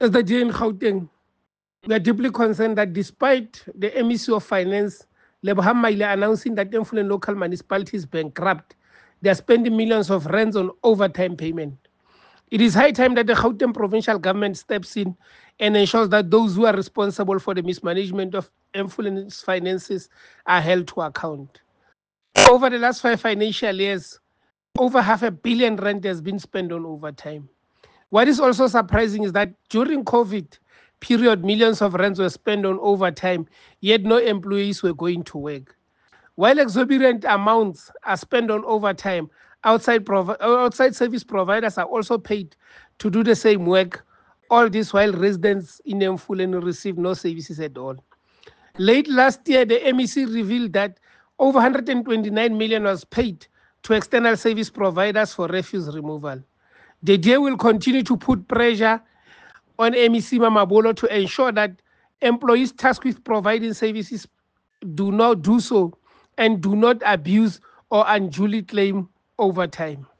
As the J in Gauteng, we are deeply concerned that despite the MEC of Finance, Lebohang Maile, announcing that Mfuleni local municipalities bankrupt, they are spending millions of rands on overtime payment. It is high time that the Gauteng provincial government steps in and ensures that those who are responsible for the mismanagement of Mfuleni's finances are held to account. Over the last 5 financial years, over R500 million has been spent on overtime. What is also surprising is that during COVID period, millions of rands were spent on overtime, yet no employees were going to work. While exorbitant amounts are spent on overtime, outside service providers are also paid to do the same work. All this while residents in Mfuleni receive no services at all. Late last year, the MEC revealed that over 129 million was paid to external service providers for refuse removal. The DA will continue to put pressure on MEC Mamabolo to ensure that employees tasked with providing services do not do so and do not abuse or unduly claim overtime.